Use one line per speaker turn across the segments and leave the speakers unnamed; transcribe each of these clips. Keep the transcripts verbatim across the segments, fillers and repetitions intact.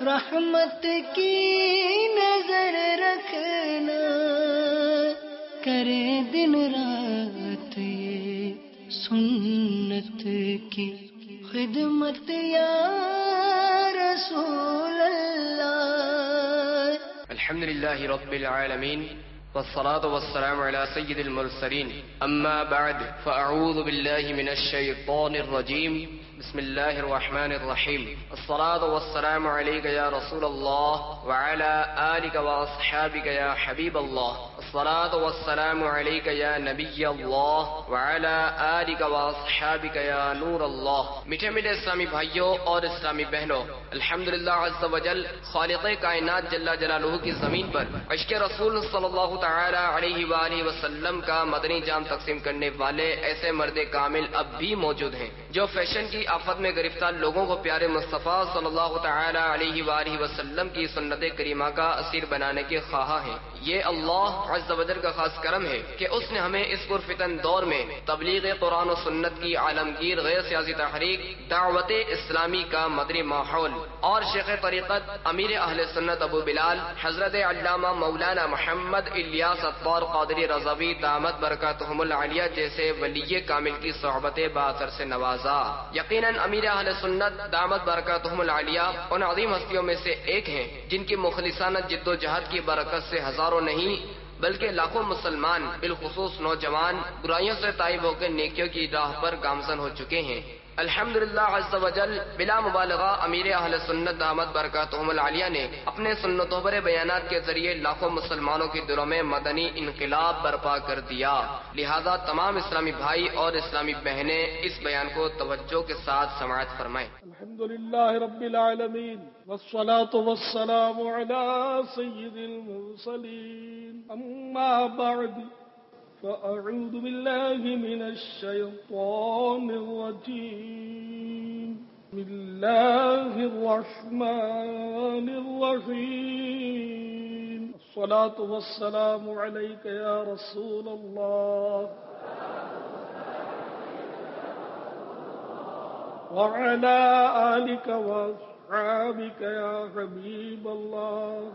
رحمت کی نظر رکھنا، کرے دن رات یہ سنت کی خدمت یا رسول اللہ۔
الحمد للہ رب العالمین والصلاة والسلام على سید المرسلین، اما بعد فاعوذ باللہ من الشیطان الرجیم، بسم اللہ الرحمن الرحیم، الصلاة والسلام علیک یا رسول اللہ وعلى آلک واصحابک یا حبیب اللہ، الصلاة والسلام علیک یا نبی اللہ وعلى آلک واصحابک یا نور اللہ۔ میٹھے میٹھے اسلامی بھائیوں اور اسلامی بہنوں، الحمدللہ عز وجل خالق کائنات جل جلالہ کی زمین پر عشق رسول صلی اللہ تعالی علیہ وآلہ وسلم کا مدنی جام تقسیم کرنے والے ایسے مرد کامل اب بھی موجود ہیں جو فیشن کی آفت میں گرفتار لوگوں کو پیارے مصطفیٰ صلی اللہ تعالی علیہ وآلہ وسلم کی سنت کریمہ کا اسیر بنانے کے خواہاں ہیں۔ یہ اللہ عز و جل کا خاص کرم ہے کہ اس نے ہمیں اس پرفتن دور میں تبلیغ قرآن و سنت کی عالمگیر غیر سیاسی تحریک دعوت اسلامی کا مدنی ماحول اور شیخ طریقت امیر اہل سنت ابو بلال حضرت علامہ مولانا محمد الیاس عطار قادری رضوی دامت برکاتہم العالیہ جیسے ولی کامل کی صحبت باثر سے نوازا۔ یقیناً امیر اہل سنت دامت برکاتہم العالیہ ان عظیم ہستیوں میں سے ایک ہیں جن کی مخلصانہ جد و جہد کی برکت سے ہزاروں نہیں بلکہ لاکھوں مسلمان بالخصوص نوجوان برائیوں سے تائب ہو کے نیکیوں کی راہ پر گامزن ہو چکے ہیں۔ الحمدللہ عز و جل بلا مبالغہ امیر اہل سنت دامت برکاتہم العالیہ نے اپنے سنتوں پر بیانات کے ذریعے لاکھوں مسلمانوں کے دلوں میں مدنی انقلاب برپا کر دیا۔ لہذا تمام اسلامی بھائی اور اسلامی بہنیں اس بیان کو توجہ کے ساتھ سماعت فرمائیں۔
الحمدللہ رب العالمین والصلاة والسلام علی سید المرسلین، اما بعد فأعوذ بالله من الشيطان الرجيم، بسم الله الرحمن الرحيم، الصلاة والسلام عليك يا رسول الله وعلى آلك وأصحابك يا حبيب الله،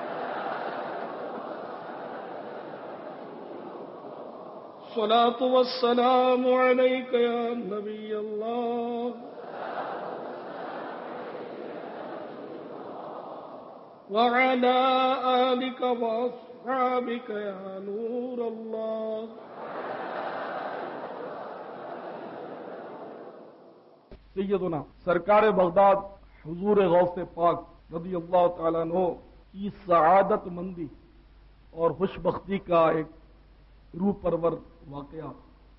الصلاة والسلام عليك يا نبي الله وعلى آلك وأصحابك يا نور الله۔
سیدنا سرکار بغداد حضور غوث پاک رضی اللہ تعالیٰ عنہ کی سعادت مندی اور خوش بختی کا ایک روح پرور واقعہ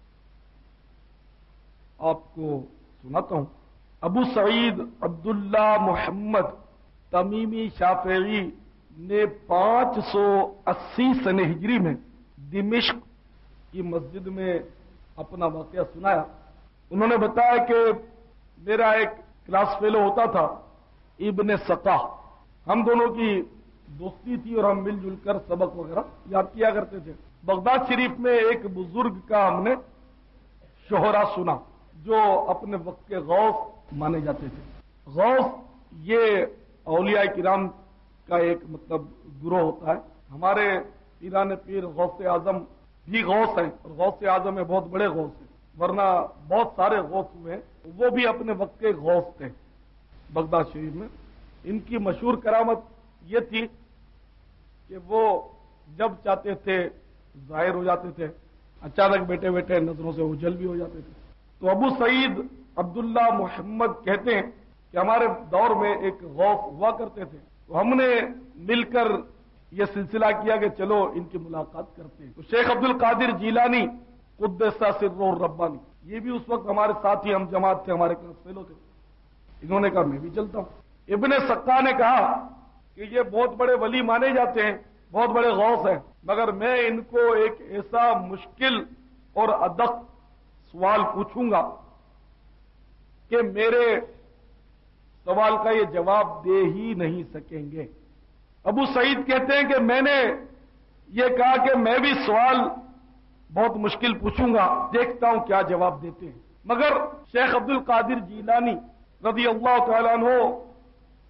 آپ کو سناتا ہوں۔ ابو سعید عبداللہ محمد تمیمی شافعی نے پانچ سو اسی سن ہجری میں دمشق کی مسجد میں اپنا واقعہ سنایا۔ انہوں نے بتایا کہ میرا ایک کلاس فیلو ہوتا تھا ابن سقا، ہم دونوں کی دوستی تھی اور ہم مل جل کر سبق وغیرہ یاد کیا کرتے تھے۔ بغداد شریف میں ایک بزرگ کا ہم نے شہرا سنا جو اپنے وقت کے غوث مانے جاتے تھے۔ غوث یہ اولیاء کرام کا ایک مطلب گروہ ہوتا ہے۔ ہمارے پیران پیر غوث اعظم بھی غوث ہیں اور غوث اعظم میں بہت بڑے غوث ہیں، ورنہ بہت سارے غوث ہوئے ہیں، وہ بھی اپنے وقت کے غوث تھے بغداد شریف میں۔ ان کی مشہور کرامت یہ تھی کہ وہ جب چاہتے تھے ظاہر ہو جاتے تھے، اچانک بیٹھے بیٹھے نظروں سے اوجھل بھی ہو جاتے تھے۔ تو ابو سعید عبداللہ محمد کہتے ہیں کہ ہمارے دور میں ایک غوث ہوا کرتے تھے، تو ہم نے مل کر یہ سلسلہ کیا کہ چلو ان کی ملاقات کرتے ہیں۔ تو شیخ عبد القادر جیلانی قدس سرہ الربانی یہ بھی اس وقت ہمارے ساتھ ہی ہم جماعت تھے، ہمارے کلاس فیلو تھے۔ انہوں نے کہا میں بھی چلتا ہوں۔ ابن سقا نے کہا کہ یہ بہت بڑے ولی مانے جاتے ہیں، بہت بڑے غوث ہیں، مگر میں ان کو ایک ایسا مشکل اور ادق سوال پوچھوں گا کہ میرے سوال کا یہ جواب دے ہی نہیں سکیں گے۔ ابو سعید کہتے ہیں کہ میں نے یہ کہا کہ میں بھی سوال بہت مشکل پوچھوں گا، دیکھتا ہوں کیا جواب دیتے ہیں۔ مگر شیخ عبد القادر جیلانی رضی اللہ تعالیٰ عنہ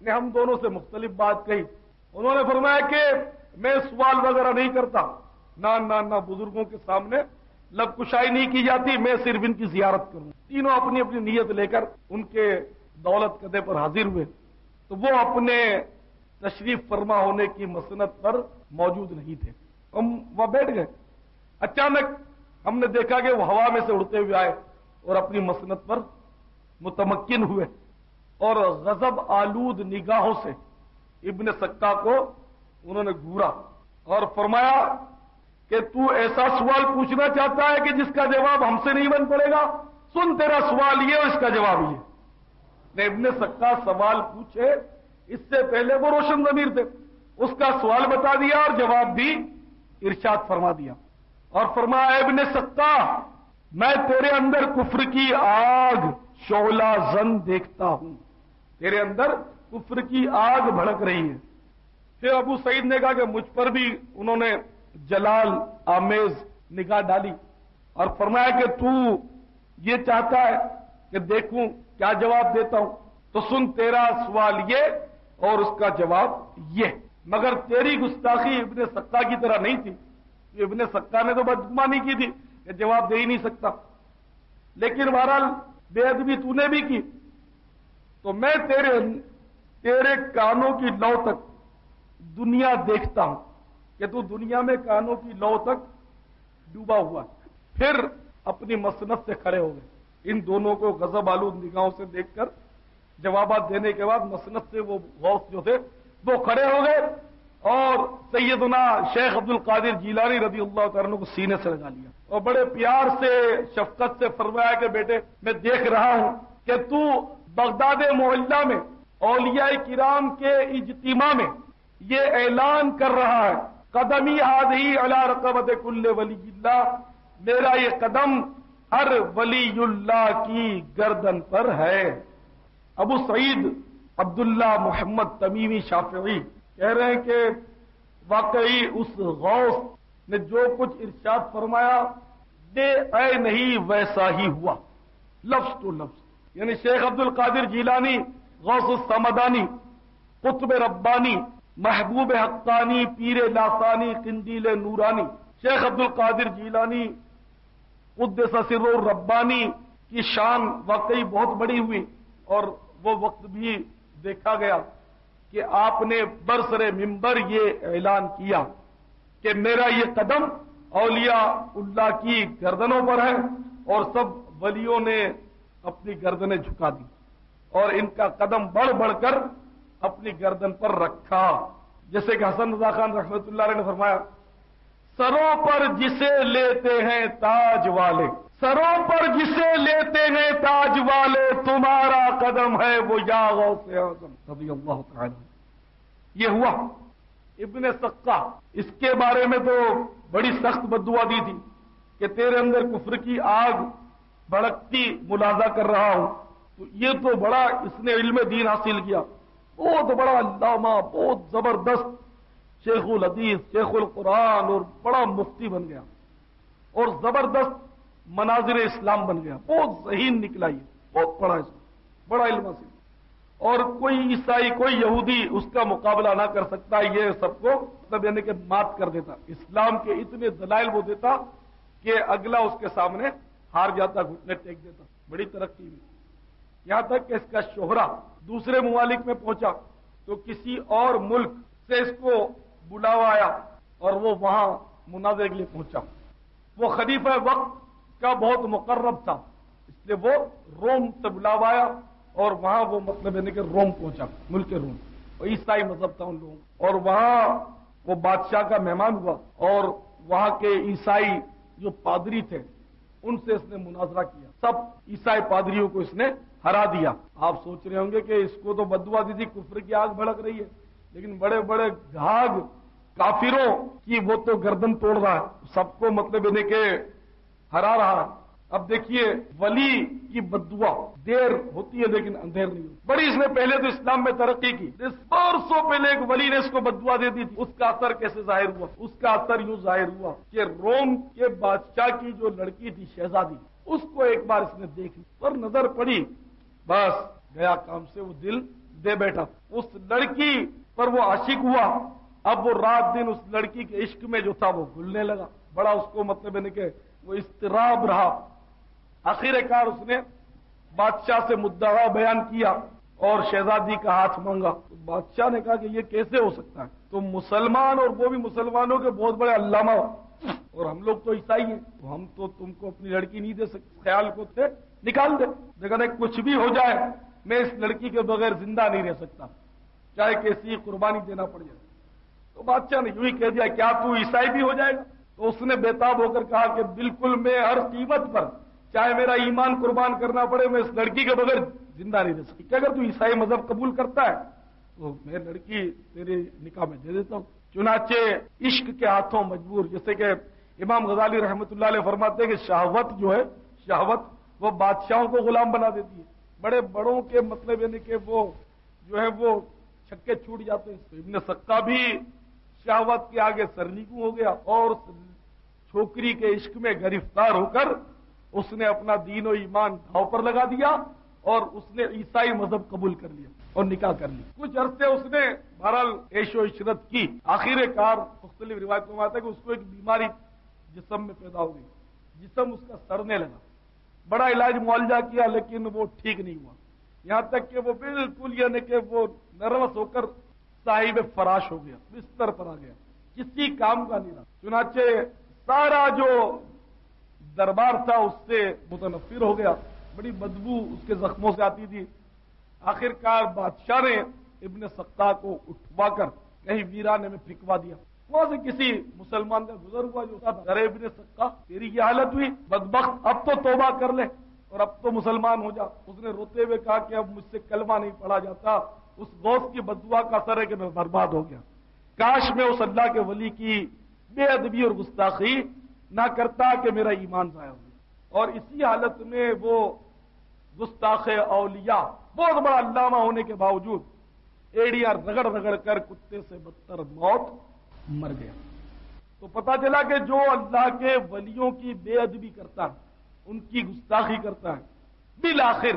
نے ہم دونوں سے مختلف بات کہی. انہوں نے فرمایا کہ میں سوال وغیرہ نہیں کرتا، نہ نہ نہ بزرگوں کے سامنے لب کشائی نہیں کی جاتی، میں صرف ان کی زیارت کروں. تینوں اپنی اپنی نیت لے کر ان کے دولت قدے پر حاضر ہوئے تو وہ اپنے تشریف فرما ہونے کی مسنت پر موجود نہیں تھے. ہم وہاں بیٹھ گئے. اچانک ہم نے دیکھا کہ وہ ہوا میں سے اڑتے ہوئے آئے اور اپنی مسنت پر متمکن ہوئے اور غضب آلود نگاہوں سے ابن سکا کو انہوں نے گھورا اور فرمایا کہ تو ایسا سوال پوچھنا چاہتا ہے کہ جس کا جواب ہم سے نہیں بن پڑے گا. سن تیرا سوال یہ اور اس کا جواب یہ. نے ابن سکا سوال پوچھے، اس سے پہلے وہ روشن ضمیر تھے، اس کا سوال بتا دیا اور جواب بھی ارشاد فرما دیا اور فرمایا ابن سکا میں تیرے اندر کفر کی آگ شعلہ زن دیکھتا ہوں، تیرے اندر کفر کی آگ بھڑک رہی ہے. پھر ابو سعید نے کہا کہ مجھ پر بھی انہوں نے جلال آمیز نگاہ ڈالی اور فرمایا کہ تو یہ چاہتا ہے کہ دیکھوں کیا جواب دیتا ہوں، تو سن تیرا سوال یہ اور اس کا جواب یہ. مگر تیری گستاخی ابن سکا کی طرح نہیں تھی. ابن سکا نے تو بدگمانی کی تھی کہ جواب دے ہی نہیں سکتا، لیکن بہرحال بے ادبی تو نے بھی کی. تو میں تیرے تیرے کانوں کی لو تک دنیا دیکھتا ہوں کہ تو دنیا میں کانوں کی لو تک ڈوبا ہوا. پھر اپنی مسنت سے کھڑے ہو گئے. ان دونوں کو غضب آلود نگاہوں سے دیکھ کر جوابات دینے کے بعد مسنت سے وہ غوث جو تھے وہ کھڑے ہو گئے اور سیدنا شیخ عبد القادر جیلانی رضی اللہ تعالیٰ کو سینے سے لگا لیا اور بڑے پیار سے شفقت سے فرمایا کہ بیٹے میں دیکھ رہا ہوں کہ تو بغداد معلیٰ میں اولیاء کرام کے اجتماع میں یہ اعلان کر رہا ہے قدمی ہادی علی رقبت کل ولی اللہ، میرا یہ قدم ہر ولی اللہ کی گردن پر ہے. ابو سعید عبداللہ محمد تمیمی شافعی کہہ رہے ہیں کہ واقعی اس غوث نے جو کچھ ارشاد فرمایا بے اے نہیں ویسا ہی ہوا لفظ تو لفظ. یعنی شیخ عبد القادر جیلانی غوث الصمدانی قطب ربانی محبوب حقانی پیر لاسانی قندیل نورانی شیخ عبد القادر جیلانی قدس سر الربانی کی شان واقعی بہت بڑی ہوئی اور وہ وقت بھی دیکھا گیا کہ آپ نے برسر ممبر یہ اعلان کیا کہ میرا یہ قدم اولیاء اللہ کی گردنوں پر ہے اور سب ولیوں نے اپنی گردنیں جھکا دی اور ان کا قدم بڑھ بڑھ کر اپنی گردن پر رکھا. جیسے کہ حسن رضا خان رحمت اللہ علیہ نے فرمایا سروں پر جسے لیتے ہیں تاج والے، سروں پر جسے لیتے ہیں تاج والے، تمہارا قدم ہے وہ یا غوث اعظم رضی اللہ تعالی. یہ ہوا. ابن سقا اس کے بارے میں تو بڑی سخت بددعا دی تھی کہ تیرے اندر کفر کی آگ بھڑکتی ملاحظہ کر رہا ہوں. تو یہ تو بڑا اس نے علم دین حاصل کیا، بہت بڑا علامہ، بہت زبردست شیخ الحدیث شیخ القرآن اور بڑا مفتی بن گیا اور زبردست مناظر اسلام بن گیا. بہت ذہین نکلا، یہ بہت پڑھا اس بڑا علم حاصل اور کوئی عیسائی کوئی یہودی اس کا مقابلہ نہ کر سکتا. یہ سب کو مطلب یعنی کہ مات کر دیتا. اسلام کے اتنے دلائل وہ دیتا کہ اگلا اس کے سامنے ہار جاتا، گھٹنے ٹیک دیتا. بڑی ترقی ہوئی یہاں تک کہ اس کا شہرہ دوسرے ممالک میں پہنچا تو کسی اور ملک سے اس کو بلاوا آیا اور وہ وہاں مناظرے کے لیے پہنچا. وہ خلیفہ وقت کا بہت مقرب تھا اس لیے وہ روم سے بلاوا آیا اور وہاں وہ مطلب یعنی کہ روم پہنچا، ملک روم، اور عیسائی مذہب تھا ان لوگوں، اور وہاں وہ بادشاہ کا مہمان ہوا اور وہاں کے عیسائی جو پادری تھے ان سے اس نے مناظرہ کیا. سب عیسائی پادریوں کو اس نے ہرا دیا. آپ سوچ رہے ہوں گے کہ اس کو تو بددعا دی تھی، کفر کی آگ بھڑک رہی ہے، لیکن بڑے بڑے گھاگ کافروں کی وہ تو گردن توڑ رہا ہے، سب کو مطلب انہیں کہ ہرا رہا ہے. اب دیکھیے ولی کی بددعا دیر ہوتی ہے لیکن اندھیر نہیں ہوتی. بڑی اس نے پہلے تو اسلام میں ترقی کی، اس برسوں پہلے ایک ولی نے اس کو بددعا دے دی تھی. اس کا اثر کیسے ظاہر ہوا؟ اس کا اثر یوں ظاہر ہوا کہ روم کے بادشاہ کی جو لڑکی تھی شہزادی، اس کو ایک بار اس نے دیکھ لی پر نظر پڑی، بس گیا کام سے وہ دل دے بیٹھا. اس لڑکی پر وہ عاشق ہوا. اب وہ رات دن اس لڑکی کے عشق میں جو تھا وہ گھلنے لگا. بڑا اس کو مطلب ہے کہ وہ اضطراب رہا. آخر کار اس نے بادشاہ سے مدعا بیان کیا اور شہزادی کا ہاتھ مانگا. تو بادشاہ نے کہا کہ یہ کیسے ہو سکتا ہے؟ تم مسلمان اور وہ بھی مسلمانوں کے بہت بڑے علامہ اور ہم لوگ تو عیسائی ہیں, تو ہم تو تم کو اپنی لڑکی نہیں دے سکتے. خیال کو تھے نکال دے. دیکھا کچھ بھی ہو جائے میں اس لڑکی کے بغیر زندہ نہیں رہ سکتا, چاہے کیسی قربانی دینا پڑ جائے. تو بادشاہ نے یوں ہی کہہ دیا کیا تو عیسائی بھی ہو جائے گا؟ تو اس نے بےتاب ہو کر کہا کہ بالکل, میں ہر قیمت پر چاہے میرا ایمان قربان کرنا پڑے میں اس لڑکی کے بغیر زندہ نہیں رہ سکتی. کہ اگر تو عیسائی مذہب قبول کرتا ہے تو میں لڑکی تیرے نکاح میں دے دیتا ہوں. چنانچہ عشق کے ہاتھوں مجبور, جیسے کہ امام غزالی رحمۃ اللہ علیہ فرماتے ہیں کہ شہوت جو ہے شہوت وہ بادشاہوں کو غلام بنا دیتی ہے. بڑے بڑوں کے مطلب یعنی کہ وہ جو ہے وہ چھکے چھوٹ جاتے ہیں. تو ابن سقا بھی شہوت کے آگے سرنگو ہو گیا اور چھوکری کے عشق میں گرفتار ہو کر اس نے اپنا دین و ایمان دھاؤ پر لگا دیا اور اس نے عیسائی مذہب قبول کر لیا اور نکاح کر لی. کچھ عرصے اس نے بہرحال عیش و عشرت کی. آخر کار مختلف روایتوں میں آتا ہے کہ اس کو ایک بیماری جسم میں پیدا ہو گئی. جسم اس کا سڑنے لگا. بڑا علاج معالجہ کیا لیکن وہ ٹھیک نہیں ہوا. یہاں تک کہ وہ بالکل یعنی کہ وہ نروس ہو کر صاحب فراش ہو گیا, بستر پر آ گیا, کسی کام کا نہیں رہا. چنانچہ سارا جو دربار تھا اس سے متنفر ہو گیا. بڑی بدبو اس کے زخموں سے آتی تھی. آخر کار بادشاہ نے ابن سقا کو اٹھوا کر کہیں ویرانے میں پھینکوا دیا. وہاں سے کسی مسلمان کا گزر ہوا جو تھا, ارے ابن سقا تیری یہ حالت ہوئی, بدبخت اب تو توبہ کر لے اور اب تو مسلمان ہو جا. اس نے روتے ہوئے کہا کہ اب مجھ سے کلمہ نہیں پڑھا جاتا. اس غوث کی بددعا کا اثر ہے کہ میں برباد ہو گیا. کاش میں اس اللہ کے ولی کی بے ادبی اور گستاخی نہ کرتا کہ میرا ایمان ضائع ہو گیا. اور اسی حالت میں وہ گستاخ اولیاء بہت بڑا علامہ ہونے کے باوجود ایڑیاں رگڑ رگڑ کر کتے سے بدتر موت مر گیا. تو پتا چلا کہ جو اللہ کے ولیوں کی بے ادبی کرتا ہے, ان کی گستاخی کرتا ہے, بالآخر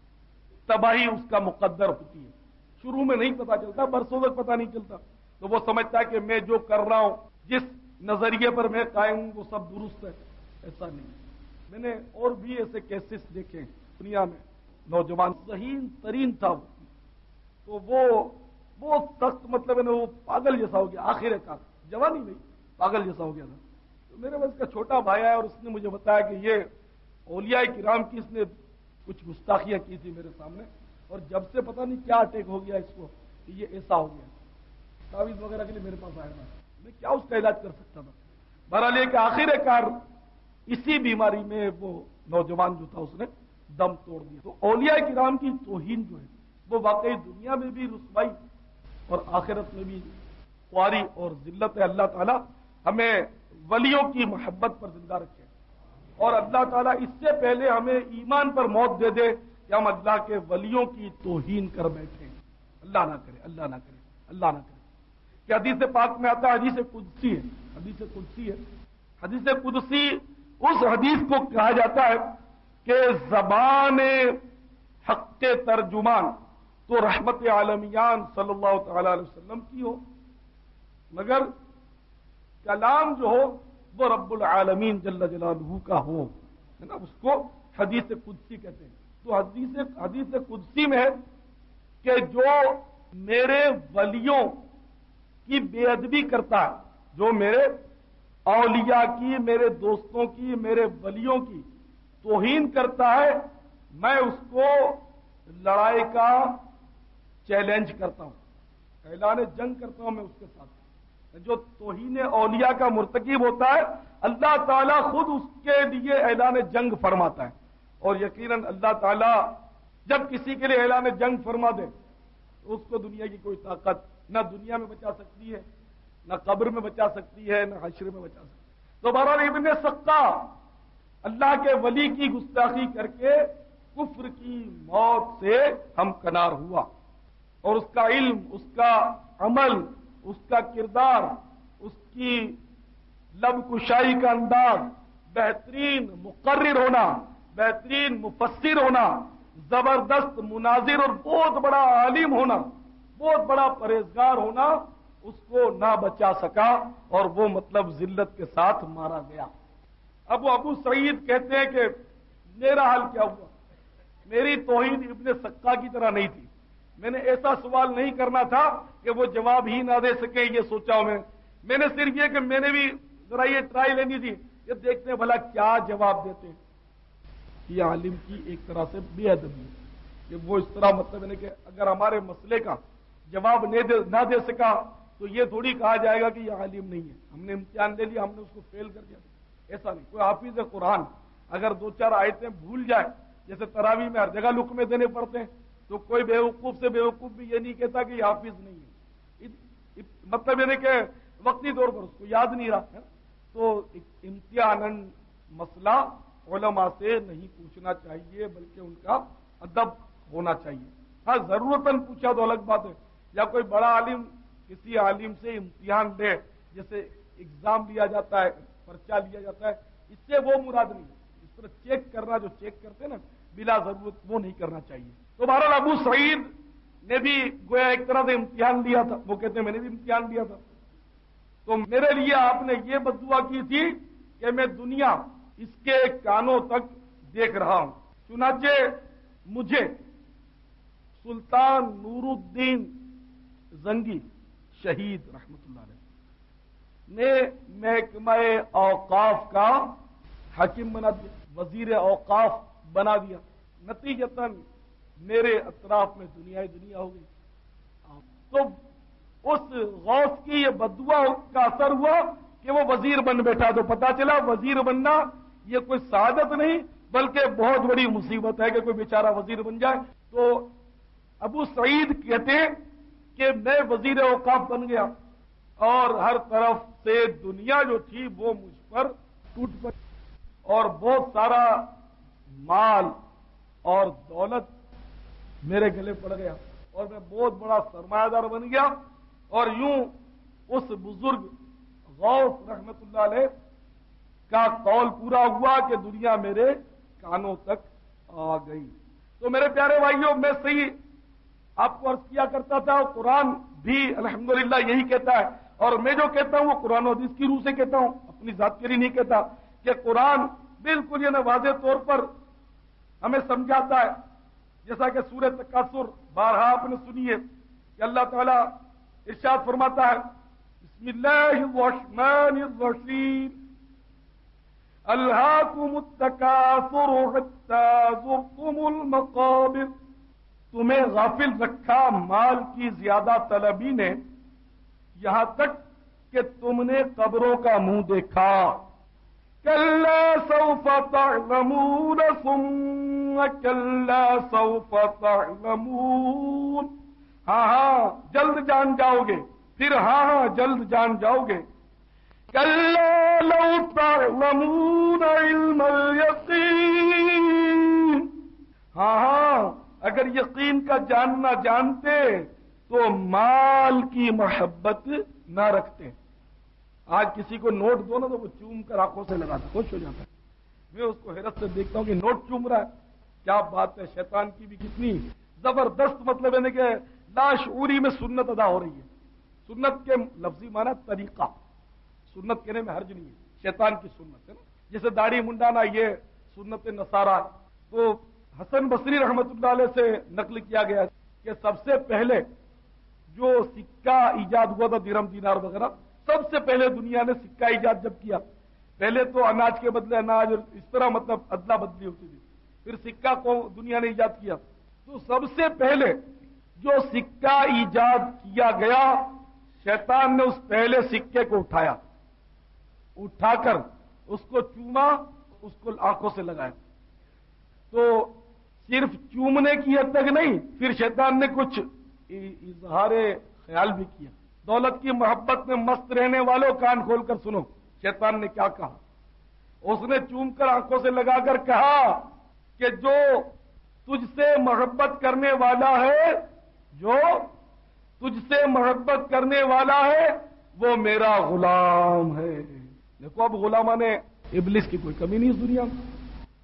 تباہی اس کا مقدر ہوتی ہے. شروع میں نہیں پتا چلتا, برسوں تک پتا نہیں چلتا. تو وہ سمجھتا ہے کہ میں جو کر رہا ہوں, جس نظریے پر میں قائم ہوں وہ سب درست ہے. ایسا نہیں. میں نے اور بھی ایسے کیسز دیکھے دنیا میں. نوجوان ذہین ترین تھا وہ, تو وہ بہت سخت مطلب ہے نا وہ پاگل جیسا ہو گیا. آخر کار جوانی نہیں پاگل جیسا ہو گیا تھا. تو میرے پاس کا چھوٹا بھائی آیا اور اس نے مجھے بتایا کہ یہ اولیاء کرام کی اس نے کچھ گستاخیاں کی تھی میرے سامنے, اور جب سے پتہ نہیں کیا اٹیک ہو گیا اس کو کہ یہ ایسا ہو گیا. تعویذ وغیرہ کے لیے میرے پاس آیا تھا, میں کیا اس کا علاج کر سکتا تھا. بہرحال یہ کہ آخر کار اسی بیماری میں وہ نوجوان جو تھا اس نے دم توڑ دیا. تو اولیاء کرام کی توہین جو ہے وہ واقعی دنیا میں بھی رسوائی اور آخرت میں بھی خواری اور ذلت ہے. اللہ تعالیٰ ہمیں ولیوں کی محبت پر زندہ رکھے اور اللہ تعالیٰ اس سے پہلے ہمیں ایمان پر موت دے دے کہ ہم اللہ کے ولیوں کی توہین کر بیٹھیں. اللہ نہ کرے, اللہ نہ کرے, اللہ نہ کرے. کہ حدیث پاک میں آتا ہے, حدیث قدسی ہے, حدیث قدسی ہے. حدیث قدسی اس حدیث کو کہا جاتا ہے کہ زبان حق کے ترجمان تو رحمت عالمیان صلی اللہ تعالی علیہ وسلم کی ہو, مگر کلام جو ہو وہ رب العالمین جل جلالہ کا ہو, ہے نا. اس کو حدیث قدسی کہتے ہیں. تو حدیث حدیث قدسی میں ہے کہ جو میرے ولیوں کی بے ادبی کرتا ہے, جو میرے اولیاء کی, میرے دوستوں کی, میرے ولیوں کی توہین کرتا ہے, میں اس کو لڑائی کا چیلنج کرتا ہوں, اعلان جنگ کرتا ہوں میں اس کے ساتھ. جو توہین اولیاء کا مرتکب ہوتا ہے اللہ تعالیٰ خود اس کے لیے اعلان جنگ فرماتا ہے. اور یقیناً اللہ تعالیٰ جب کسی کے لیے اعلان جنگ فرما دے تو اس کو دنیا کی کوئی طاقت نہ دنیا میں بچا سکتی ہے, نہ قبر میں بچا سکتی ہے, نہ حشر میں بچا سکتی ہے. تو بہرحال ابن سقا اللہ کے ولی کی گستاخی کر کے کفر کی موت سے ہمکنار ہوا, اور اس کا علم, اس کا عمل, اس کا کردار, اس کی لب کشائی کا انداز, بہترین مقرر ہونا, بہترین مفسر ہونا, زبردست مناظر اور بہت بڑا عالم ہونا، بہت بڑا پرہیزگار ہونا اس کو نہ بچا سکا اور وہ مطلب ذلت کے ساتھ مارا گیا۔ اب وہ ابو سعید کہتے ہیں کہ میرا حال کیا ہوا، میری توہین ابن سقا کی طرح نہیں تھی، میں نے ایسا سوال نہیں کرنا تھا کہ وہ جواب ہی نہ دے سکے، یہ سوچا ہوں میں میں نے صرف یہ کہ میں نے بھی ذرا یہ ٹرائی لینی تھی، یہ دیکھتے ہیں بھلا کیا جواب دیتے ہیں۔ یہ عالم کی ایک طرح سے بے ادبی کہ وہ اس طرح مطلب ہے کہ اگر ہمارے مسئلے کا جواب نہ دے سکا تو یہ تھوڑی کہا جائے گا کہ یہ عالم نہیں ہے، ہم نے امتحان لے لیا، ہم نے اس کو فیل کر دیا، ایسا نہیں۔ کوئی حافظ قرآن اگر دو چار آیتیں بھول جائے، جیسے تراویح میں ہر جگہ لقمے دینے پڑتے ہیں، تو کوئی بیوقوف سے بیوقوف بھی یہ نہیں کہتا کہ یہ حافظ نہیں ہے، مطلب یہ نہیں کہ وقتی طور پر اس کو یاد نہیں رہا ہے۔ تو امتحان مسئلہ علماء سے نہیں پوچھنا چاہیے بلکہ ان کا ادب ہونا چاہیے۔ ہاں ضرورتاً پوچھا تو الگ بات ہے، یا کوئی بڑا عالم کسی عالم سے امتحان دے، جیسے ایگزام لیا جاتا ہے، پرچہ لیا جاتا ہے، اس سے وہ مراد نہیں ہے۔ اس طرح چیک کرنا جو چیک کرتے ہیں نا بلا ضرورت، وہ نہیں کرنا چاہیے۔ تو بہرحال ابو سعید نے بھی گویا ایک طرح سے امتحان لیا تھا، وہ کہتے ہیں میں نے بھی امتحان لیا تھا، تو میرے لیے آپ نے یہ بد دعا کی تھی کہ میں دنیا اس کے کانوں تک دیکھ رہا ہوں۔ چنانچہ مجھے سلطان نور الدین زنگی شہید رحمت اللہ علیہ نے محکمہ اوقاف کا حاکم بنا دیا، وزیر اوقاف بنا دیا، نتیجتاً میرے اطراف میں دنیا دنیا ہو گئی۔ تو اس غوث کی یہ بددعا کا اثر ہوا کہ وہ وزیر بن بیٹھا، تو پتا چلا وزیر بننا یہ کوئی سعادت نہیں بلکہ بہت بڑی مصیبت ہے کہ کوئی بیچارہ وزیر بن جائے۔ تو ابو سعید کہتے ہیں کہ میں وزیر اوقاف بن گیا اور ہر طرف سے دنیا جو تھی وہ مجھ پر ٹوٹ پڑی اور بہت سارا مال اور دولت میرے گلے پڑ گیا اور میں بہت بڑا سرمایہ دار بن گیا، اور یوں اس بزرگ غوث رحمت اللہ علیہ کا قول پورا ہوا کہ دنیا میرے کانوں تک آ گئی۔ تو میرے پیارے بھائیوں، میں صحیح آپ کو عرض کیا کرتا تھا، قرآن بھی الحمدللہ یہی کہتا ہے، اور میں جو کہتا ہوں وہ قرآن و حدیث کی روح سے کہتا ہوں، اپنی ذات کے لیے نہیں کہتا، کہ قرآن بالکل یہ واضح طور پر ہمیں سمجھاتا ہے، جیسا کہ سورہ تکاثر بارہا آپ نے سنی ہے کہ اللہ تعالیٰ ارشاد فرماتا ہے بسم اللہ الرحمن الرحیم الہاکم التکاثر حتی زرتم المقابر، تمہیں غافل رکھا مال کی زیادہ طلبی نے یہاں تک کہ تم نے قبروں کا منہ دیکھا۔ کلا سوف تعلمون ثم کلا سوف تعلمون، ہاں ہاں جلد جان جاؤ گے، پھر ہاں ہاں جلد جان جاؤ گے۔ کلا لو تعلمون علم الیقین، ہاں ہاں اگر یقین کا جاننا جانتے تو مال کی محبت نہ رکھتے۔ آج کسی کو نوٹ دو نا تو وہ چوم کر آنکھوں سے لگاتا، خوش ہو جاتا ہے۔ میں اس کو حیرت سے دیکھتا ہوں کہ نوٹ چوم رہا ہے، کیا بات ہے، شیطان کی بھی کتنی زبردست مطلب ہے کہ لاشعوری میں سنت ادا ہو رہی ہے۔ سنت کے لفظی معنی طریقہ، سنت کہنے میں حرج نہیں ہے، شیطان کی سنت ہے نا، جیسے داڑھی منڈانا یہ سنت نصارہ۔ تو حسن بصری رحمت اللہ علیہ سے نقل کیا گیا کہ سب سے پہلے جو سکہ ایجاد ہوا تھا، درہم دینار وغیرہ، سب سے پہلے دنیا نے سکہ ایجاد جب کیا، پہلے تو اناج کے بدلے اناج اور اس طرح مطلب ادلا بدلی ہوتی تھی، پھر سکہ کو دنیا نے ایجاد کیا، تو سب سے پہلے جو سکہ ایجاد کیا گیا، شیطان نے اس پہلے سکے کو اٹھایا، اٹھا کر اس کو چوما، اس کو آنکھوں سے لگایا۔ تو صرف چومنے کی حد تک نہیں، پھر شیطان نے کچھ اظہار خیال بھی کیا۔ دولت کی محبت میں مست رہنے والوں کان کھول کر سنو، شیطان نے کیا کہا۔ اس نے چوم کر آنکھوں سے لگا کر کہا کہ جو تجھ سے محبت کرنے والا ہے، جو تجھ سے محبت کرنے والا ہے وہ میرا غلام ہے۔ دیکھو اب غلامہ نے ابلیس کی کوئی کمی نہیں اس دنیا میں،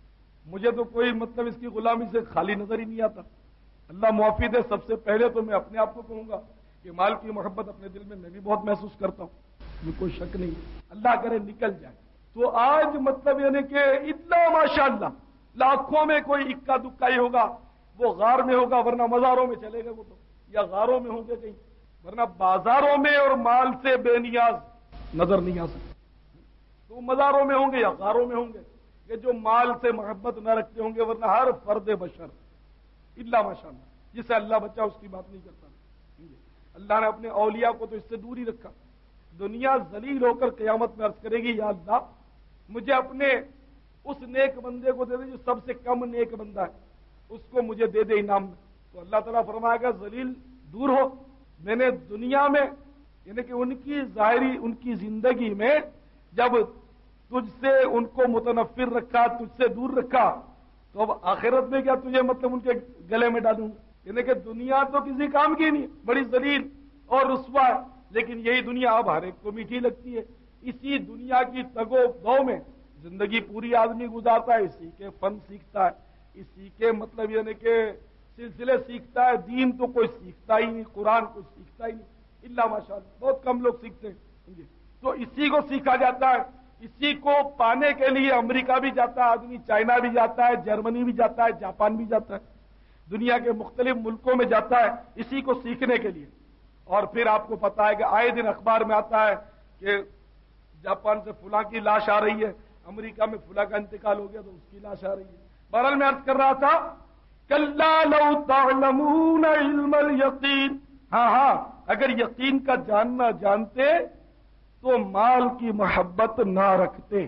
مجھے تو کوئی مطلب اس کی غلامی سے خالی نظر ہی نہیں آتا. اللہ معافی دے. سب سے پہلے تو میں اپنے آپ کو کہوں گا کہ مال کی محبت اپنے دل میں میں بھی بہت محسوس کرتا ہوں, میں کوئی شک نہیں, اللہ کرے نکل جائے. تو آج مطلب یعنی کہ اتنا ماشاء اللہ لاکھوں میں کوئی اکا دکا ہی ہوگا, وہ غار میں ہوگا, ورنہ مزاروں میں چلے گئے وہ تو, یا غاروں میں ہوں گے کہیں, ورنہ بازاروں میں اور مال سے بے نیاز نظر نہیں آ سکتے. تو مزاروں میں ہوں گے یا غاروں میں ہوں گے کہ جو مال سے محبت نہ رکھتے ہوں گے, ورنہ ہر فرد بشر الا ماشاء اللہ جسے اللہ بچا اس کی بات نہیں کرتا. اللہ نے اپنے اولیاء کو تو اس سے دور ہی رکھا. دنیا ذلیل ہو کر قیامت میں عرض کرے گی یا اللہ مجھے اپنے اس نیک بندے کو دے دے جو سب سے کم نیک بندہ ہے, اس کو مجھے دے دے انعام میں. تو اللہ تعالیٰ فرمائے گا ذلیل دور ہو, میں نے دنیا میں یعنی کہ ان کی ظاہری ان کی زندگی میں جب تجھ سے ان کو متنفر رکھا, تجھ سے دور رکھا, تو اب آخرت میں کیا تجھے مطلب ان کے گلے میں ڈالوں. یعنی کہ دنیا تو کسی کام کی نہیں, بڑی ذلیل اور رسوا ہے, لیکن یہی دنیا اب ہر ایک کو میٹھی لگتی ہے. اسی دنیا کی تگو دو میں زندگی پوری آدمی گزارتا ہے, اسی کے فن سیکھتا ہے, اسی کے مطلب یعنی کہ سلسلے سیکھتا ہے. دین تو کوئی سیکھتا ہی نہیں, قرآن کوئی سیکھتا ہی نہیں, اللہ ماشاء اللہ بہت کم لوگ سیکھتے ہیں. تو اسی کو سیکھا جاتا ہے. اسی کو پانے کے لیے امریکہ بھی جاتا ہے آدمی, چائنا بھی جاتا ہے, جرمنی بھی جاتا ہے, جاپان بھی جاتا ہے, دنیا کے مختلف ملکوں میں جاتا ہے اسی کو سیکھنے کے لیے. اور پھر آپ کو پتا ہے کہ آئے دن اخبار میں آتا ہے کہ جاپان سے فلاں کی لاش آ رہی ہے, امریکہ میں فلاں کا انتقال ہو گیا تو اس کی لاش آ رہی ہے. بہرحال میں عرض کر رہا تھا کلا لو تعلمون علم الیقین, ہاں ہاں اگر یقین کا جاننا جانتے تو مال کی محبت نہ رکھتے.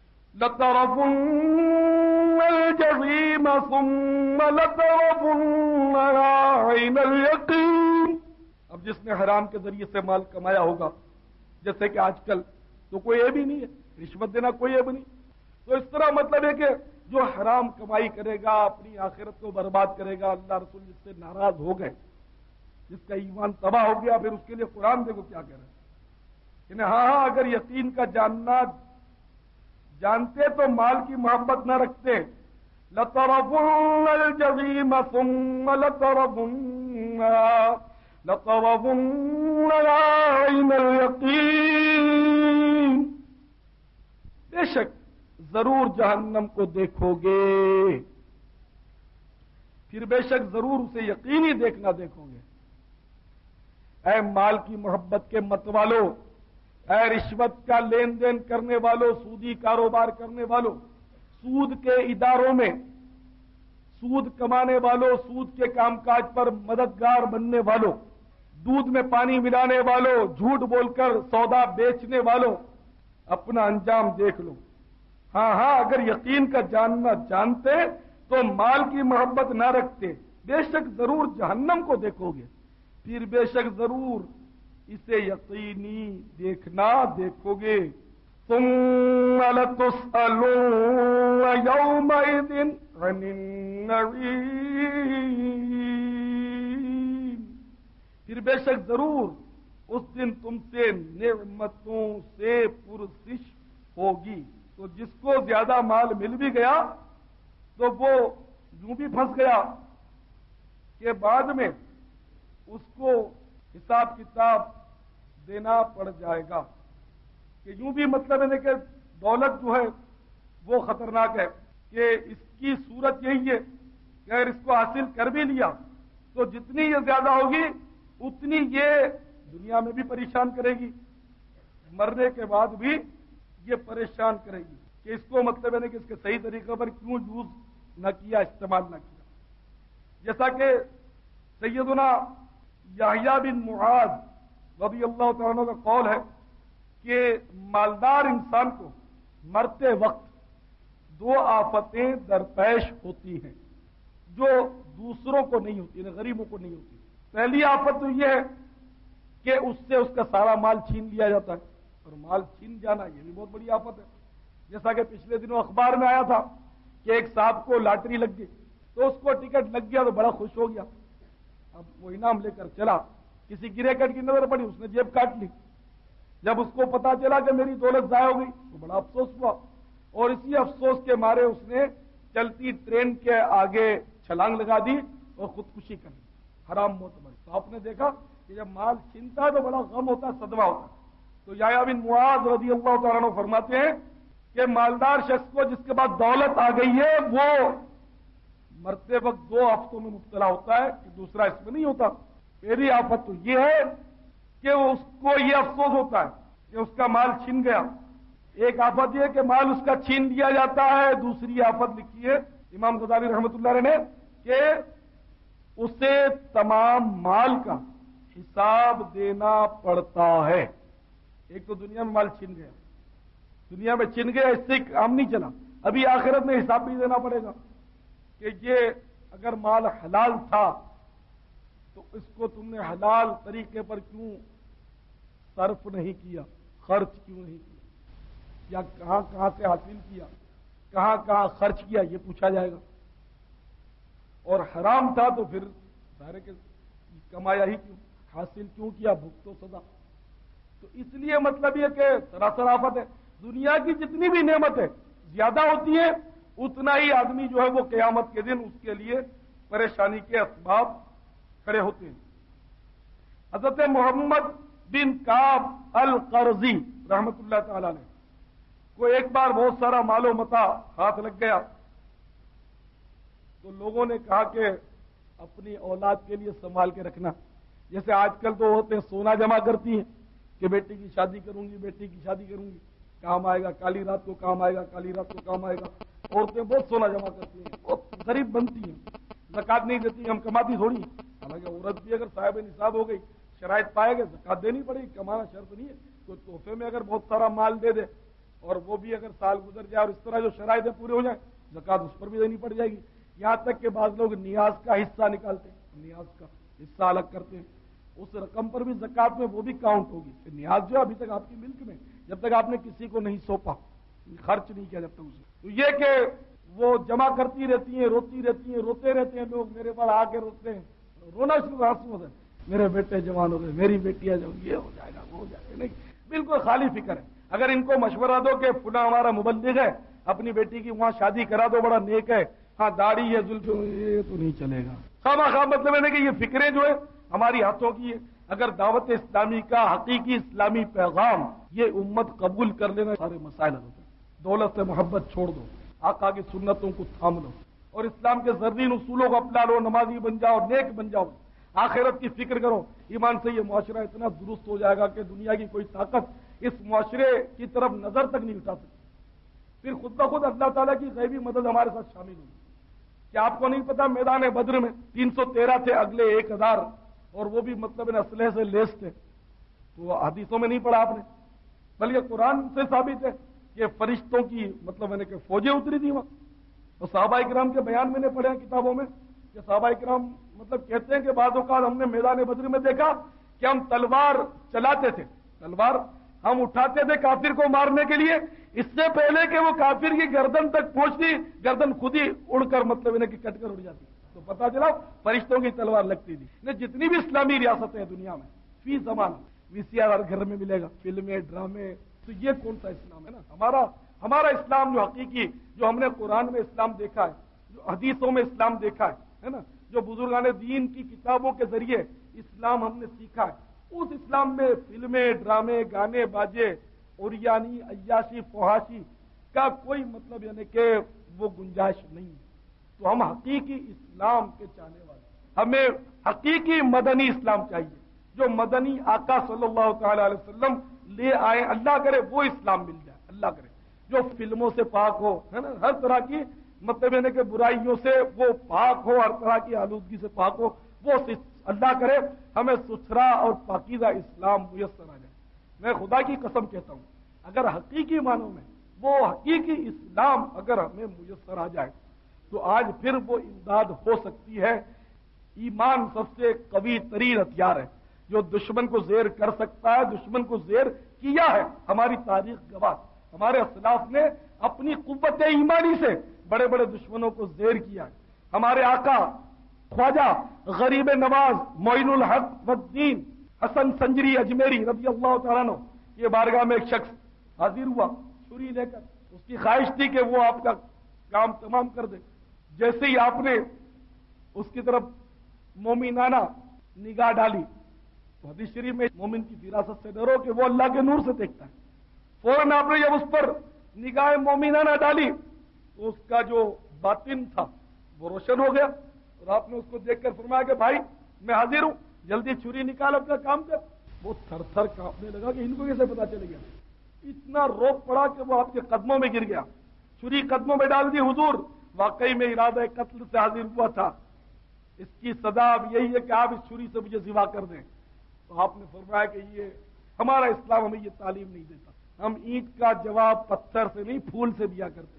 لَتَرَوُنَّ الْجَحِيمَ ثُمَّ لَتَرَوُنَّهَا عَيْنَ الْيَقِينِ. اب جس نے حرام کے ذریعے سے مال کمایا ہوگا, جیسے کہ آج کل تو کوئی عیب ہی نہیں ہے, رشوت دینا کوئی عیب نہیں. تو اس طرح مطلب ہے کہ جو حرام کمائی کرے گا اپنی آخرت کو برباد کرے گا. اللہ رسول جس سے ناراض ہو گئے, جس کا ایمان تباہ ہو گیا, پھر اس کے لیے قرآن دیکھو کیا کہہ رہے ہیں کہ ہاں ہاں اگر یقین کا جاننا جانتے تو مال کی محبت نہ رکھتے. لَتَرَوُنَّ الْجَحِيمَ ثُمَّ لَتَرَوُنَّهَا لَتَرَوُنَّهَا عَيْنَ الْيَقِينِ. بے شک ضرور جہنم کو دیکھو گے, پھر بے شک ضرور اسے یقینی دیکھنا دیکھو گے. اے مال کی محبت کے مت والو, اے رشوت کا لین دین کرنے والوں, سودی کاروبار کرنے والوں, سود کے اداروں میں سود کمانے والوں, سود کے کام کاج پر مددگار بننے والوں, دودھ میں پانی ملانے والوں, جھوٹ بول کر سودا بیچنے والوں, اپنا انجام دیکھ لو. ہاں ہاں اگر یقین کا جاننا جانتے تو مال کی محبت نہ رکھتے, بے شک ضرور جہنم کو دیکھو گے, پھر بے شک ضرور اسے یقینی دیکھنا دیکھو گے. ثم لتسألن يومئذ عن النعيم. پھر بے شک ضرور اس دن تم سے نعمتوں سے پرسش ہوگی. تو جس کو زیادہ مال مل بھی گیا تو وہ یوں بھی پھنس گیا کہ بعد میں اس کو حساب کتاب دینا پڑ جائے گا. کہ یوں بھی مطلب ہے کہ دولت جو ہے وہ خطرناک ہے, کہ اس کی صورت یہی ہے کہ اگر اس کو حاصل کر بھی لیا تو جتنی یہ زیادہ ہوگی اتنی یہ دنیا میں بھی پریشان کرے گی, مرنے کے بعد بھی یہ پریشان کرے گی کہ اس کو مطلب ہے کہ اس کے صحیح طریقے پر کیوں یوز نہ کیا, استعمال نہ کیا. جیسا کہ سیدنا یحییٰ بن معاذ رضی اللہ تعالیٰ عنہ کا قول ہے کہ مالدار انسان کو مرتے وقت دو آفتیں درپیش ہوتی ہیں جو دوسروں کو نہیں ہوتی, غریبوں کو نہیں ہوتی. پہلی آفت تو یہ ہے کہ اس سے اس کا سارا مال چھین لیا جاتا ہے, اور مال چھین جانا یہ بھی بہت بڑی آفت ہے. جیسا کہ پچھلے دنوں اخبار میں آیا تھا کہ ایک صاحب کو لاٹری لگ گئی, تو اس کو ٹکٹ لگ گیا تو بڑا خوش ہو گیا. اب وہ انعام لے کر چلا, کسی گرے کٹ کی نظر پڑی, اس نے جیب کاٹ لی. جب اس کو پتا چلا کہ میری دولت ضائع ہو گئی تو بڑا افسوس ہوا, اور اسی افسوس کے مارے اس نے چلتی ٹرین کے آگے چھلانگ لگا دی اور خودکشی کر لی، حرام موت مری۔ تو آپ نے دیکھا کہ جب مال چھنتا ہے تو بڑا غم ہوتا ہے، صدمہ ہوتا ہے۔ تو یحییٰ بن معاذ رضی اللہ تعالیٰ عنہ فرماتے ہیں کہ مالدار شخص کو جس کے بعد دولت آ گئی ہے وہ مرتے وقت دو آفتوں میں مبتلا ہوتا ہے کہ دوسرا اس میں نہیں ہوتا۔ پہلی آفت تو یہ ہے کہ اس کو یہ افسوس ہوتا ہے کہ اس کا مال چھن گیا، ایک آفت یہ کہ مال اس کا چھین لیا جاتا ہے، دوسری آفت لکھی ہے امام غزالی رحمۃ اللہ علیہ نے کہ اسے تمام مال کا حساب دینا پڑتا ہے۔ ایک تو دنیا میں مال چھن گیا، دنیا میں چھن گیا، اس سے کام نہیں چلا، ابھی آخرت میں حساب بھی دینا پڑے گا کہ یہ اگر مال حلال تھا تو اس کو تم نے حلال طریقے پر کیوں صرف نہیں کیا، خرچ کیوں نہیں کیا، یا کہاں کہاں سے حاصل کیا، کہاں کہاں خرچ کیا، یہ پوچھا جائے گا۔ اور حرام تھا تو پھر ظاہر کہ کمایا ہی کیوں، حاصل کیوں کیا، بھوک تو سزا۔ تو اس لیے مطلب یہ کہ سراسر آفت ہے۔ دنیا کی جتنی بھی نعمتیں زیادہ ہوتی ہیں اتنا ہی آدمی جو ہے وہ قیامت کے دن اس کے لیے پریشانی کے اسباب کھڑے ہوتے ہیں۔ حضرت محمد بن کعب القرظی رحمت اللہ تعالی نے کو ایک بار بہت سارا مال و متاع ہاتھ لگ گیا تو لوگوں نے کہا کہ اپنی اولاد کے لیے سنبھال کے رکھنا، جیسے آج کل تو ہوتے ہیں سونا جمع کرتی ہیں کہ بیٹی کی شادی کروں گی، بیٹی کی شادی کروں گی، کام آئے گا، کالی رات کو کام آئے گا، کالی رات کو کام آئے گا۔ عورتیں بہت سونا جمع کرتی ہیں، بہت غریب بنتی ہیں، زکات نہیں دیتی، ہم کماتی تھوڑی۔ حالانکہ عورت بھی اگر صاحب نصاب ہو گئی، شرائط پائے گا، زکات دینی پڑے گی، کمانا شرط نہیں ہے۔ تو تحفے میں اگر بہت سارا مال دے دے اور وہ بھی اگر سال گزر جائے اور اس طرح جو شرائطیں پورے ہو جائیں، زکات اس پر بھی دینی پڑ جائے گی۔ یہاں تک کہ بعض لوگ نیاز کا حصہ نکالتے ہیں، نیاز کا حصہ الگ کرتے ہیں، اس رقم پر بھی زکات میں وہ بھی کاؤنٹ ہوگی کہ نیاز جو ابھی تک آپ کی ملک میں، جب تک آپ نے کسی کو نہیں سونپا، خرچ نہیں کیا جب تک اسے، تو یہ کہ وہ جمع کرتی رہتی ہیں، روتی رہتی ہیں، روتے رہتے ہیں لوگ، میرے پاس آ کے روتے ہیں، رونا شروع آنسو سے، میرے بیٹے جوان ہو گئے، میری بیٹیاں جو یہ ہو جائے گا وہ ہو جائے گا، نہیں، بالکل خالی فکر ہے۔ اگر ان کو مشورہ دو کہ فلاں ہمارا مبلغ ہے، اپنی بیٹی کی وہاں شادی کرا دو، بڑا نیک ہے، ہاں داڑھی ہے، زلف، یہ تو نہیں چلے گا، خواہ خواہ مطلب ہے کہ یہ فکریں جو ہے ہماری ہاتھوں کی ہے۔ اگر دعوت اسلامی کا حقیقی اسلامی پیغام یہ امت قبول کر لینا، سارے مسائل حل ہوتے ہیں۔ دولت سے محبت چھوڑ دو، آقا کی سنتوں کو تھام لو اور اسلام کے زرین اصولوں کو اپنا لو، نمازی بن جاؤ، نیک بن جاؤ، آخرت کی فکر کرو، ایمان سے یہ معاشرہ اتنا درست ہو جائے گا کہ دنیا کی کوئی طاقت اس معاشرے کی طرف نظر تک نہیں اٹھا سکتی۔ پھر خود بخود اللہ تعالیٰ کی غیبی مدد ہمارے ساتھ شامل ہوگی۔ کیا آپ کو نہیں پتا میدان بدر میں تین سو تیرہ تھے، اگلے ایک ہزار، اور وہ بھی مطلب ان اسلحے سے لیس تھے؟ تو حدیثوں میں نہیں پڑھا آپ نے، بلکہ قرآن سے ثابت ہے کہ فرشتوں کی مطلب میں نے کہ فوجیں اتری تھی وہاں۔ اور صحابہ کرام کے بیان میں نے پڑھے ہیں کتابوں میں کہ صحابہ کرام مطلب کہتے ہیں کہ بعض اوقات ہم نے میدان بدر میں دیکھا کہ ہم تلوار چلاتے تھے، تلوار ہم اٹھاتے تھے کافر کو مارنے کے لیے، اس سے پہلے کہ وہ کافر کی گردن تک پہنچتی، گردن خود ہی اڑ کر مطلب انہیں کہ کٹ کر اڑ جاتی، تو پتا چلا فرشتوں کی تلوار لگتی تھی۔ جتنی بھی اسلامی ریاستیں ہیں دنیا میں، فی زمان وی سی آر ہر گھر میں ملے گا، فلمیں، ڈرامے، تو یہ کون سا اسلام ہے نا؟ ہمارا ہمارا اسلام جو حقیقی، جو ہم نے قرآن میں اسلام دیکھا ہے، جو حدیثوں میں اسلام دیکھا ہے ہے نا، جو بزرگان دین کی کتابوں کے ذریعے اسلام ہم نے سیکھا ہے، اس اسلام میں فلمیں، ڈرامے، گانے باجے، اوریانی، عیاشی، فحاشی کا کوئی مطلب یعنی کہ وہ گنجائش نہیں ہے۔ تو ہم حقیقی اسلام کے چاہنے والے، ہمیں حقیقی مدنی اسلام چاہیے، جو مدنی آقا صلی اللہ تعالی علیہ وسلم لے آئے، اللہ کرے وہ اسلام مل جائے، اللہ کرے جو فلموں سے پاک ہو، ہے نا، ہر طرح کی مطلب یعنی کہ برائیوں سے وہ پاک ہو، ہر طرح کی آلودگی سے پاک ہو، وہ اللہ کرے ہمیں ستھرا اور پاکیزہ اسلام میسر آ جائے۔ میں خدا کی قسم کہتا ہوں، اگر حقیقی معنوں میں وہ حقیقی اسلام اگر ہمیں میسر آ جائے تو آج پھر وہ امداد ہو سکتی ہے۔ ایمان سب سے قوی ترین ہتھیار ہے جو دشمن کو زیر کر سکتا ہے، دشمن کو زیر کیا ہے۔ ہماری تاریخ گواہ، ہمارے اسلاف نے اپنی قوت ایمانی سے بڑے بڑے دشمنوں کو زیر کیا ہے۔ ہمارے آقا خواجہ غریب نواز معین الحق والدین حسن سنجری اجمیری رضی اللہ تعالیٰ عنہ یہ بارگاہ میں ایک شخص حاضر ہوا چھری لے کر، اس کی خواہش تھی کہ وہ آپ کا کام تمام کر دے. جیسے ہی آپ نے اس کی طرف مومنانہ نگاہ ڈالی تو حدیث شریف میں مومن کی فراست سے ڈرو کہ وہ اللہ کے نور سے دیکھتا ہے. فوراً آپ نے جب اس پر نگاہ مومنانہ ڈالی تو اس کا جو باطن تھا وہ روشن ہو گیا اور آپ نے اس کو دیکھ کر فرمایا کہ بھائی میں حاضر ہوں, جلدی چھری نکال اپنا کام کر. وہ تھر تھر کانپنے لگا کہ ان کو کیسے پتا چلے گیا. اتنا روک پڑا کہ وہ آپ کے قدموں میں گر گیا, چھری قدموں میں ڈال دی. حضور واقعی میں ارادہ قتل سے حاضر ہوا تھا, اس کی سزا اب یہی ہے کہ آپ اس چھری سے مجھے سوا کر دیں. تو آپ نے فرمایا کہ یہ ہمارا اسلام ہمیں یہ تعلیم نہیں دیتا, ہم اینٹ کا جواب پتھر سے نہیں پھول سے دیا کرتے.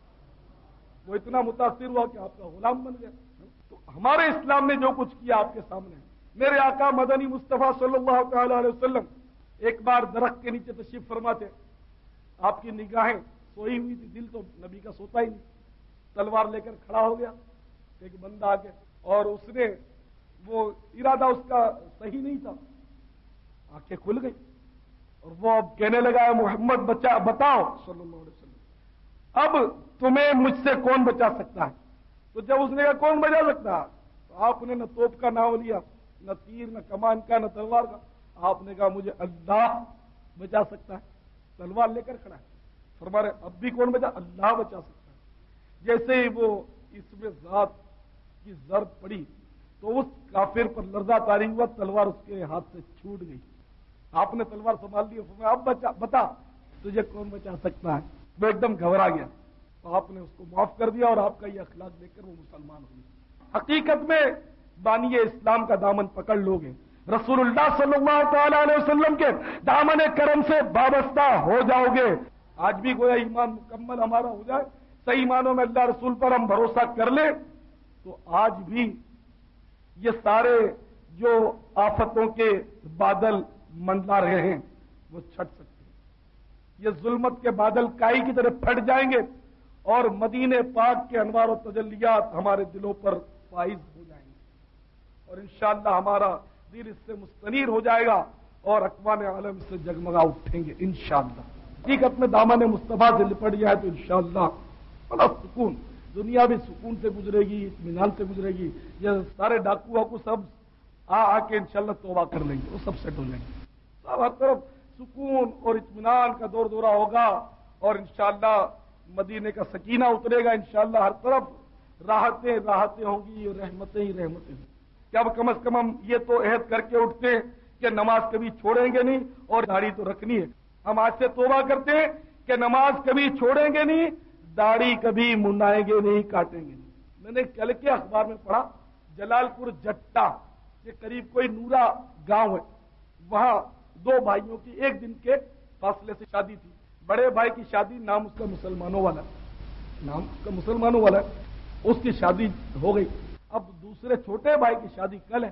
وہ اتنا متاثر ہوا کہ آپ کا غلام بن گیا. تو ہمارے اسلام نے جو کچھ کیا آپ کے سامنے, میرے آقا مدنی مصطفیٰ صلی اللہ تعالی علیہ وسلم ایک بار درخت کے نیچے تشریف فرما تھے. آپ کی نگاہیں سوئی ہوئی تھی, دل تو نبی کا سوتا ہی نہیں. تلوار لے کر کھڑا ہو گیا ایک بندہ آ کے, اور اس نے وہ ارادہ اس کا صحیح نہیں تھا. آنکھیں کھل گئی اور وہ اب کہنے لگا محمد بچا بتاؤ صلی اللہ علیہ وسلم اب تمہیں مجھ سے کون بچا سکتا ہے. تو جب اس نے کہا کون بچا سکتا ہے تو آپ نے نہ توپ کا نام لیا, نہ تیر, نہ کمان کا, نہ تلوار کا. آپ نے کہا مجھے اللہ بچا سکتا ہے. تلوار لے کر کھڑا ہے. فرما رہے اب بھی کون بچا, اللہ بچا سکتا ہے. جیسے ہی وہ اس میں ذات کی ضرب پڑی تو اس کافر پر لرزہ طاری ہوا, تلوار اس کے ہاتھ سے چھوٹ گئی. آپ نے تلوار سنبھال لی, فرمایا اب بچا بتا تجھے کون بچا سکتا ہے. وہ ایک دم گھبرا گیا تو آپ نے اس کو معاف کر دیا اور آپ کا یہ اخلاق دیکھ کر وہ مسلمان ہو گیا. حقیقت میں بانی اسلام کا دامن پکڑ لوگے, رسول اللہ صلی اللہ تعالی علیہ وسلم کے دامن کرم سے وابستہ ہو جاؤ گے. آج بھی گویا ایمان مکمل ہمارا ہو جائے, صحیح معنوں میں اللہ رسول پر ہم بھروسہ کر لیں تو آج بھی یہ سارے جو آفتوں کے بادل منڈلا رہے ہیں وہ چھٹ سکتے ہیں. یہ ظلمت کے بادل کائی کی طرح پھٹ جائیں گے اور مدینے پاک کے انوار و تجلیات ہمارے دلوں پر فائز ہو جائیں گے اور انشاءاللہ ہمارا دل اس سے مستنیر ہو جائے گا اور اقوام عالم سے جگمگا اٹھیں گے انشاءاللہ. حقیقت میں دامن مصطفیٰ سے لپٹ جائے تو انشاءاللہ بڑا سکون, دنیا بھی سکون سے گزرے گی, اطمینان سے گزرے گی. یہ سارے ڈاکو واکو سب آ آ کے انشاءاللہ توبہ کر لیں گے, وہ سب سیٹ ہو جائیں گے. سب ہر طرف سکون اور اطمینان کا دور دورہ ہوگا اور انشاءاللہ مدینے کا سکینہ اترے گا. انشاءاللہ ہر طرف راحتیں راحتیں ہوں گی, رحمتیں ہی رحمتیں ہوں گی. کہ اب کم از کم ہم یہ تو عہد کر کے اٹھتے ہیں کہ نماز کبھی چھوڑیں گے نہیں اور داڑھی تو رکھنی ہے. ہم آج سے توبہ کرتے ہیں کہ نماز کبھی چھوڑیں گے نہیں, داڑھی کبھی منڈائیں گے نہیں, کاٹیں گے نہیں. میں نے کل کے اخبار میں پڑھا جلال پور جٹا کے قریب کوئی نورا گاؤں ہے, وہاں دو بھائیوں کی ایک دن کے فاصلے سے شادی تھی. بڑے بھائی کی شادی, نام اس کا مسلمانوں والا نام اس کا مسلمانوں والا اس کی شادی ہو گئی. اب دوسرے چھوٹے بھائی کی شادی کل ہے.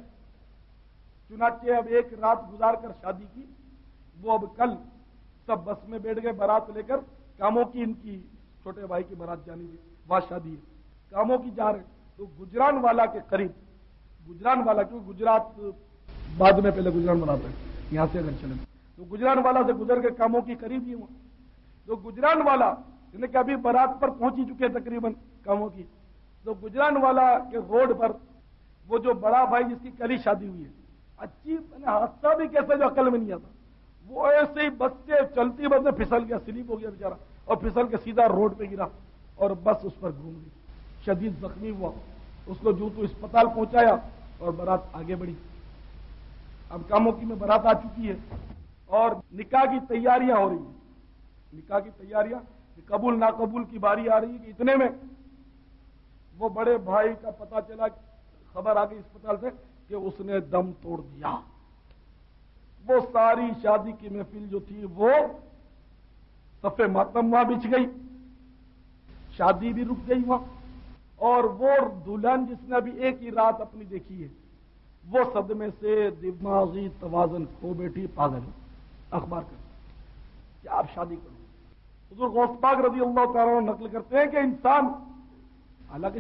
چنانچہ اب ایک رات گزار کر شادی کی, وہ اب کل سب بس میں بیٹھ گئے بارات لے کر. کاموں کی ان کی چھوٹے بھائی کی بارات جانی تھی, وہاں شادی ہے, کاموں کی جا رہے تو گجران والا کے قریب, گجران والا کیوں گجرات بعد میں پہلے گجران والا ہے یہاں سے اگر چلے تو گجران والا سے گزر کے کاموں کی قریب ہی وہاں. تو گجران والا یعنی کہ ابھی بارات پر پہنچ ہی چکے تقریباً کاموں کی. تو گجران والا کے روڈ پر وہ جو بڑا بھائی جس کی کل ہی شادی ہوئی ہے, اچھی حادثہ بھی کیسے جو عقل میں نہیں آتا, وہ ایسے ہی بس سے چلتی بس میں پھسل گیا, سلیپ ہو گیا بیچارہ اور پھسل کے سیدھا روڈ پہ گرا اور بس اس پر گھوم گئی. شدید زخمی ہوا, اس کو جو تو اسپتال پہنچایا اور بارات آگے بڑھی. اب کاموں کی میں بارات آ چکی ہے اور نکاح کی تیاریاں ہو رہی ہیں. نکاح کی تیاریاں, قبول ناقبول کی باری آ رہی ہے کہ اتنے میں وہ بڑے بھائی کا پتہ چلا, خبر آ گئی اسپتال سے کہ اس نے دم توڑ دیا. وہ ساری شادی کی محفل جو تھی وہ صفے ماتم وہاں بچھ گئی, شادی بھی رک گئی وہاں, اور وہ دلہن جس نے ابھی ایک ہی رات اپنی دیکھی ہے وہ صدمے سے دماغی توازن کھو بیٹھی, پاگل اخبار کر کہ آپ شادی کرو. حضور غوث پاک رضی اللہ تعالیٰ عنہ نقل کرتے ہیں کہ انسان حالانکہ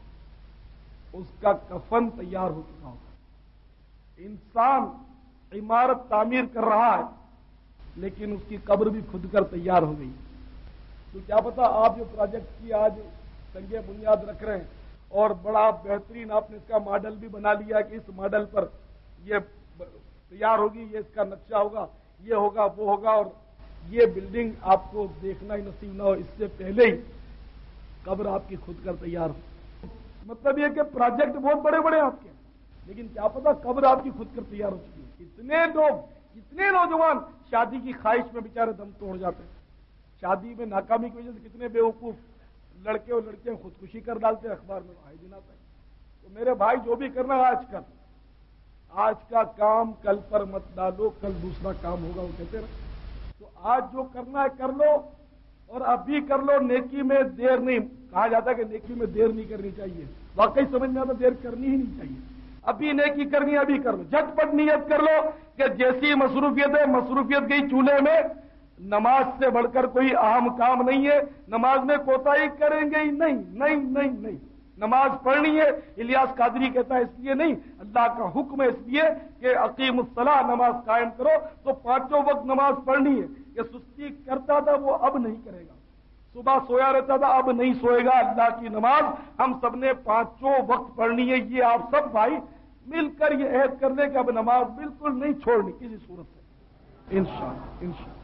اس کا کفن تیار ہو چکا ہوتا ہے, انسان عمارت تعمیر کر رہا ہے لیکن اس کی قبر بھی خود کر تیار ہو گئی. تو کیا پتا آپ جو پروجیکٹ کی آج سنگ بنیاد رکھ رہے ہیں اور بڑا بہترین آپ نے اس کا ماڈل بھی بنا لیا کہ اس ماڈل پر یہ تیار ہوگی، یہ اس کا نقشہ ہوگا، یہ ہوگا، وہ ہوگا، اور یہ بلڈنگ آپ کو دیکھنا ہی نصیب نہ ہو اس سے پہلے ہی قبر آپ کی خود کر تیار ہو۔ مطلب یہ کہ پروجیکٹ بہت بڑے بڑے آپ کے، لیکن کیا پتا قبر آپ کی خود کر تیار ہو چکی ہے۔ اتنے لوگ، کتنے نوجوان شادی کی خواہش میں بیچارے دم توڑ جاتے ہیں، شادی میں ناکامی کی وجہ سے کتنے بے وقوف لڑکے اور لڑکیاں خودکشی کر ڈالتے ہیں، اخبار میں آئے دن آتا ہے۔ تو میرے بھائی جو بھی کرنا ہے آج کل، آج کا کام کل پر مت ڈالو، کل دوسرا کام ہوگا، وہ کہتے رہے۔ تو آج جو کرنا ہے کر لو، اور ابھی کر لو، نیکی میں دیر نہیں، کہا جاتا ہے کہ نیکی میں دیر نہیں کرنی چاہیے، واقعی سمجھ میں آتا دیر کرنی ہی نہیں چاہیے۔ ابھی نیکی کرنی ہے ابھی کر لو، جھٹ پٹ نیت کر لو کہ جیسی مصروفیت ہے، مصروفیت گئی چولہے میں، نماز سے بڑھ کر کوئی اہم کام نہیں ہے، نماز میں کوتاہی کریں گے ہی نہیں، نہیں نہیں نہیں، نماز پڑھنی ہے۔ الیاس قادری کہتا ہے اس لیے نہیں، اللہ کا حکم ہے اس لیے کہ اقیم الصلاۃ، نماز قائم کرو، تو پانچوں وقت نماز پڑھنی ہے۔ کہ سستی کرتا تھا وہ اب نہیں کرے گا، صبح سویا رہتا تھا اب نہیں سوئے گا، اللہ کی نماز ہم سب نے پانچوں وقت پڑھنی ہے۔ یہ آپ سب بھائی مل کر یہ عہد کر لیں کہ اب نماز بالکل نہیں چھوڑنی کسی صورت سے، انشاءاللہ انشاءاللہ۔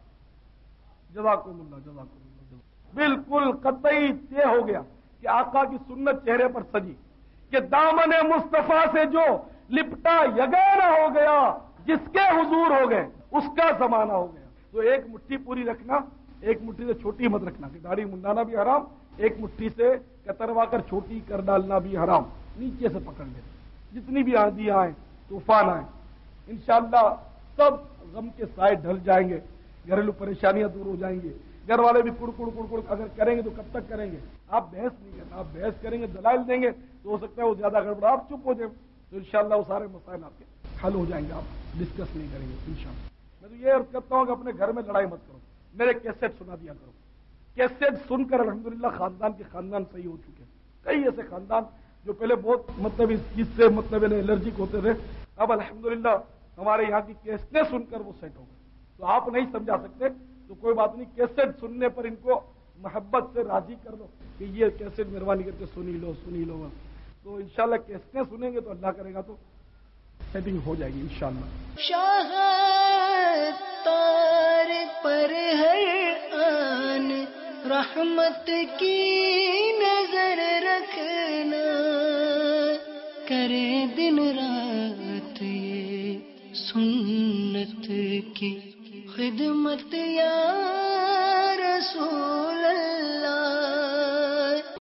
جزاکم اللہ، جزاکم اللہ۔ بالکل قطعی طے ہو گیا کہ آقا کی سنت چہرے پر سجی، کہ دامن مصطفیٰ سے جو لپٹا یگانہ ہو گیا، جس کے حضور ہو گئے اس کا زمانہ ہو گیا۔ تو ایک مٹھی پوری رکھنا، ایک مٹھی سے چھوٹی مت رکھنا، کہ داڑھی منڈانا بھی حرام، ایک مٹھی سے کتروا کر چھوٹی کر ڈالنا بھی حرام، نیچے سے پکڑ لے۔ جتنی بھی آندھی آئیں، طوفان آئیں، انشاءاللہ سب غم کے سائے ڈھل جائیں گے، گھریلو پریشانیاں دور ہو جائیں گی۔ گھر والے بھی کڑ کڑ کڑ کڑ اگر کریں گے تو کب تک کریں گے؟ آپ بحث نہیں کرنا، آپ بحث کریں گے، دلائل دیں گے تو ہو سکتا ہے وہ زیادہ گڑبڑ، آپ چپ ہو جائیں تو انشاءاللہ وہ سارے مسائل آپ کے حل ہو جائیں گے، آپ ڈسکس نہیں کریں گے انشاءاللہ۔ میں تو یہ عرض کرتا ہوں کہ اپنے گھر میں لڑائی مت کرو، میرے کیسٹ سنا دیا کرو، کیسٹ سن کر الحمدللہ خاندان کے خاندان صحیح ہو چکے ہیں۔ کئی ایسے خاندان جو پہلے بہت مطلب اس چیز سے مطلب الرجک ہوتے تھے، اب الحمدللہ ہمارے یہاں کی کیسٹیں سن کر وہ سیٹ ہو گئے۔ تو آپ نہیں سمجھا سکتے تو کوئی بات نہیں، کیسٹ سننے پر ان کو محبت سے راضی کر دو کہ یہ کیسٹ مہربانی کر کے سنی لو سنی لو تو انشاءاللہ کیسٹیں سنیں گے تو اللہ کرے گا تو سیٹنگ ہو جائے گی انشاءاللہ۔
شاہ تار پر ہر آن رحمت کی نظر رکھنا، کرے دن رات یہ سنت کی خدمت یا